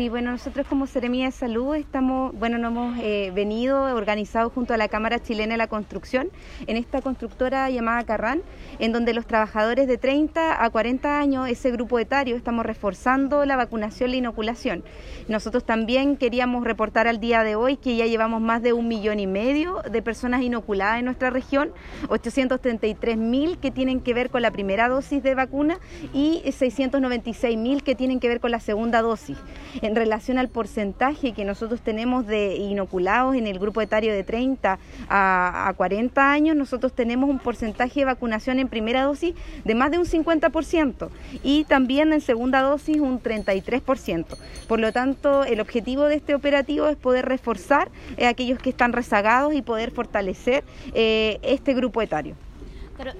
Y bueno, nosotros como Seremía de Salud nos hemos venido organizados junto a la Cámara Chilena de la Construcción en esta constructora llamada Carran, en donde los trabajadores de 30 a 40 años, ese grupo etario, estamos reforzando la vacunación y la inoculación. Nosotros también queríamos reportar al día de hoy que ya llevamos más de 1,5 millones de personas inoculadas en nuestra región, 833.000 que tienen que ver con la primera dosis de vacuna y 696.000 que tienen que ver con la segunda dosis. En relación al porcentaje que nosotros tenemos de inoculados en el grupo etario de 30 a 40 años, nosotros tenemos un porcentaje de vacunación en primera dosis de más de un 50% y también en segunda dosis un 33%. Por lo tanto, el objetivo de este operativo es poder reforzar a aquellos que están rezagados y poder fortalecer este grupo etario.